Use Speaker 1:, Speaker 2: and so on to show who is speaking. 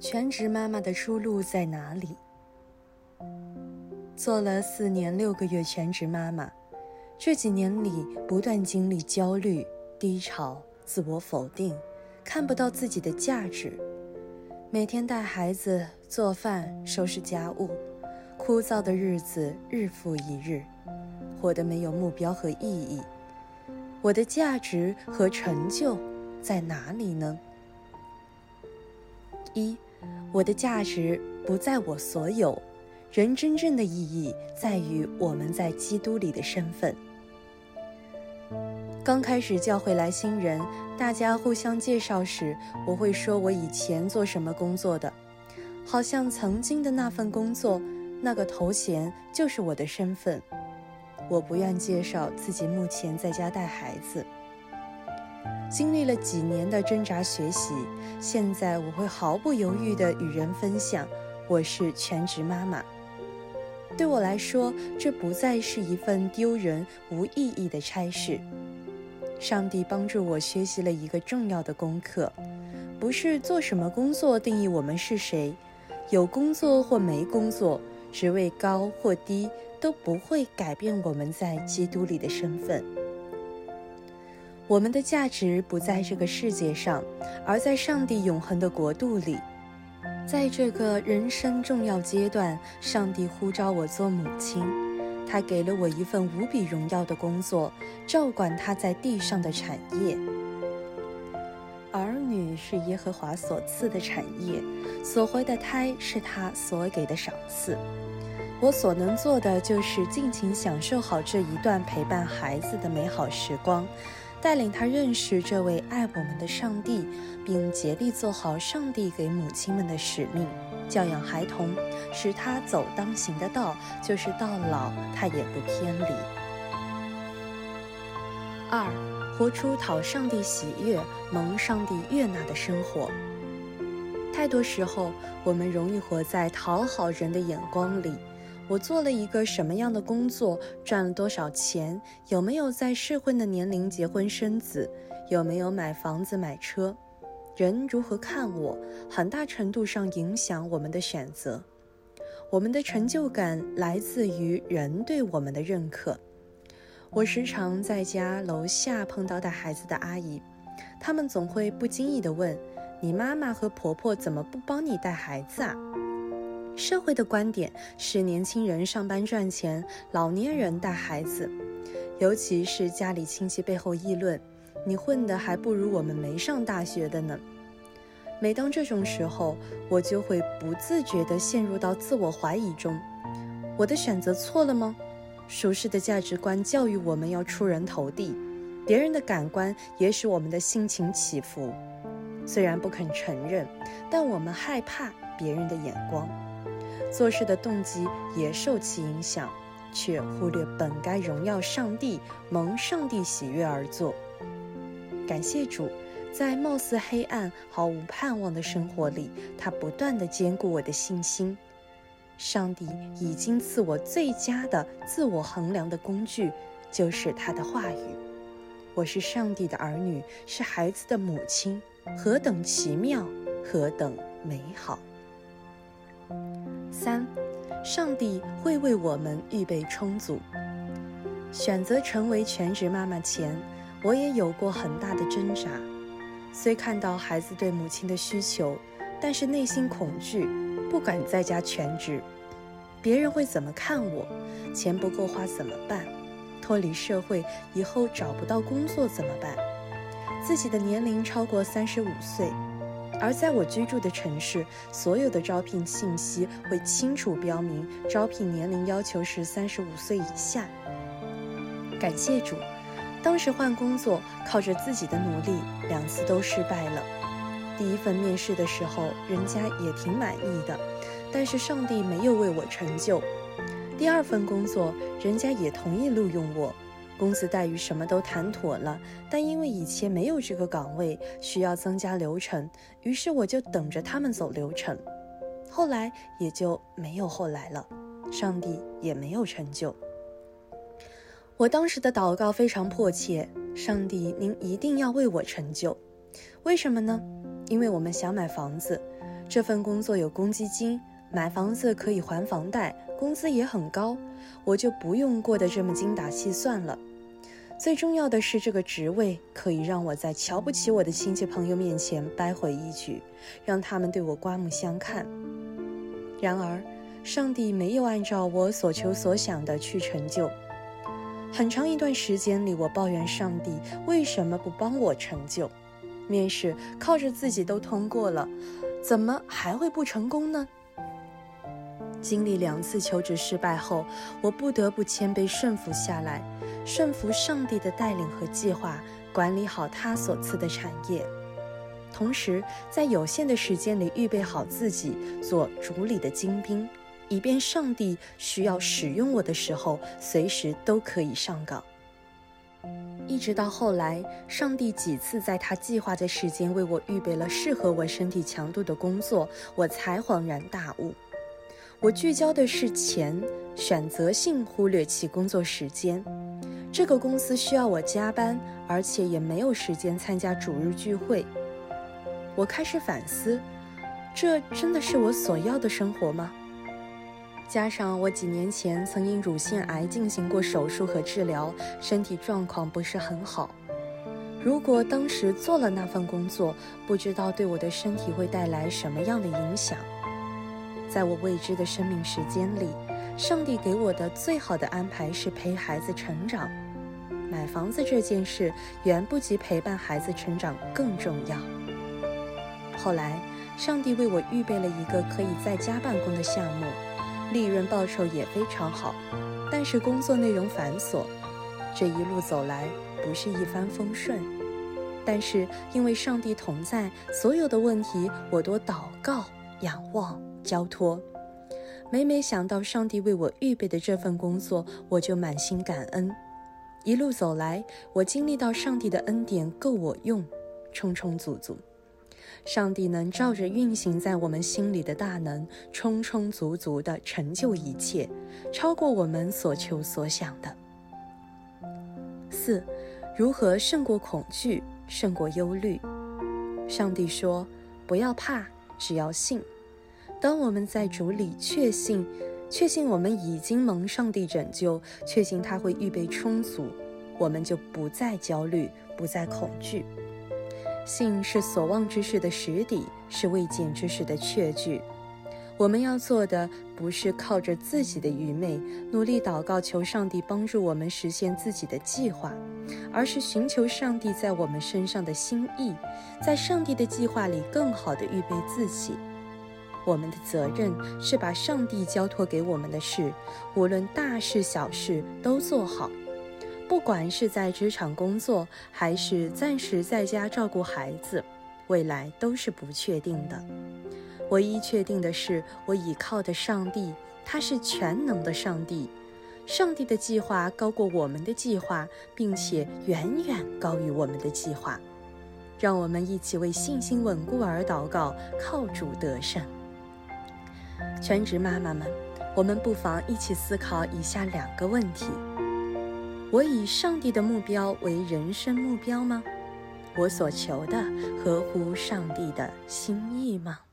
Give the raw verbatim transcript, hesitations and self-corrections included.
Speaker 1: 全职妈妈的出路在哪里？做了四年六个月全职妈妈，这几年里不断经历焦虑、低潮、自我否定，看不到自己的价值。每天带孩子、做饭、收拾家务，枯燥的日子日复一日，活得没有目标和意义。我的价值和成就在哪里呢？一，我的价值不在我所有，人真正的意义在于我们在基督里的身份。刚开始教会来新人，大家互相介绍时，我会说我以前做什么工作的，好像曾经的那份工作，那个头衔就是我的身份。我不愿介绍自己目前在家带孩子。经历了几年的挣扎学习，现在我会毫不犹豫地与人分享，我是全职妈妈。对我来说，这不再是一份丢人无意义的差事。上帝帮助我学习了一个重要的功课，不是做什么工作定义我们是谁，有工作或没工作，职位高或低，都不会改变我们在基督里的身份。我们的价值不在这个世界上，而在上帝永恒的国度里。在这个人生重要阶段，上帝呼召我做母亲，他给了我一份无比荣耀的工作，照管他在地上的产业。儿女是耶和华所赐的产业，所怀的胎是他所给的赏赐。我所能做的就是尽情享受好这一段陪伴孩子的美好时光，带领他认识这位爱我们的上帝，并竭力做好上帝给母亲们的使命，教养孩童，使他走当行的道，就是到老他也不偏离。二，活出讨上帝喜悦、蒙上帝悦纳的生活。太多时候，我们容易活在讨好人的眼光里。我做了一个什么样的工作，赚了多少钱，有没有在适婚的年龄结婚生子，有没有买房子买车，人如何看我，很大程度上影响我们的选择。我们的成就感来自于人对我们的认可。我时常在家楼下碰到带孩子的阿姨，她们总会不经意地问，你妈妈和婆婆怎么不帮你带孩子啊？社会的观点是年轻人上班赚钱，老年人带孩子，尤其是家里亲戚背后议论，你混得还不如我们没上大学的呢。每当这种时候，我就会不自觉地陷入到自我怀疑中。我的选择错了吗？俗世的价值观教育我们要出人头地，别人的感官也使我们的心情起伏。虽然不肯承认，但我们害怕别人的眼光。做事的动机也受其影响，却忽略本该荣耀上帝、蒙上帝喜悦而做。感谢主，在貌似黑暗、毫无盼望的生活里，他不断地坚固我的信心。上帝已经赐我最佳的自我衡量的工具，就是他的话语。我是上帝的儿女，是孩子的母亲，何等奇妙，何等美好。三，上帝会为我们预备充足。选择成为全职妈妈前，我也有过很大的挣扎。虽看到孩子对母亲的需求，但是内心恐惧，不敢在家全职。别人会怎么看我？钱不够花怎么办？脱离社会以后找不到工作怎么办？自己的年龄超过三十五岁。而在我居住的城市，所有的招聘信息会清楚标明，招聘年龄要求是三十五岁以下。感谢主，当时换工作靠着自己的努力，两次都失败了。第一份面试的时候，人家也挺满意的，但是上帝没有为我成就。第二份工作，人家也同意录用我。公司待遇什么都谈妥了，但因为以前没有这个岗位，需要增加流程，于是我就等着他们走流程。后来也就没有后来了，上帝也没有成就。我当时的祷告非常迫切，上帝您一定要为我成就。为什么呢？ 因为我们想买房子，这份工作有公积金，买房子可以还房贷，工资也很高，我就不用过得这么精打细算了。最重要的是，这个职位可以让我在瞧不起我的亲戚朋友面前掰回一局，让他们对我刮目相看。然而，上帝没有按照我所求所想的去成就。很长一段时间里，我抱怨上帝为什么不帮我成就？面试靠着自己都通过了，怎么还会不成功呢？经历两次求职失败后，我不得不谦卑顺服下来，顺服上帝的带领和计划，管理好他所赐的产业，同时在有限的时间里预备好自己，做主里的精兵，以便上帝需要使用我的时候，随时都可以上岗。一直到后来，上帝几次在他计划的时间为我预备了适合我身体强度的工作，我才恍然大悟。我聚焦的是钱，选择性忽略其工作时间。这个公司需要我加班，而且也没有时间参加主日聚会。我开始反思，这真的是我所要的生活吗？加上我几年前曾因乳腺癌进行过手术和治疗，身体状况不是很好。如果当时做了那份工作，不知道对我的身体会带来什么样的影响。在我未知的生命时间里，上帝给我的最好的安排是陪孩子成长。买房子这件事远不及陪伴孩子成长更重要。后来，上帝为我预备了一个可以在家办公的项目，利润报酬也非常好，但是工作内容繁琐。这一路走来，不是一帆风顺，但是因为上帝同在，所有的问题我都祷告、仰望、交托。每每想到上帝为我预备的这份工作，我就满心感恩。一路走来，我经历到上帝的恩典够我用，充充足足。上帝能照着运行在我们心里的大能，充充足足地成就一切，超过我们所求所想的。四，如何胜过恐惧，胜过忧虑？上帝说，不要怕，只要信。当我们在主里确信，确信我们已经蒙上帝拯救，确信他会预备充足，我们就不再焦虑，不再恐惧。信是所望之事的实底，是未见之事的确据。我们要做的不是靠着自己的愚昧努力祷告求上帝帮助我们实现自己的计划，而是寻求上帝在我们身上的心意，在上帝的计划里更好地预备自己。我们的责任是把上帝交托给我们的事，无论大事小事都做好。不管是在职场工作，还是暂时在家照顾孩子，未来都是不确定的。唯一确定的是，我倚靠的上帝，他是全能的上帝。上帝的计划高过我们的计划，并且远远高于我们的计划。让我们一起为信心稳固而祷告，靠主得胜。全职妈妈们，我们不妨一起思考以下两个问题：我以上帝的目标为人生目标吗？我所求的合乎上帝的心意吗？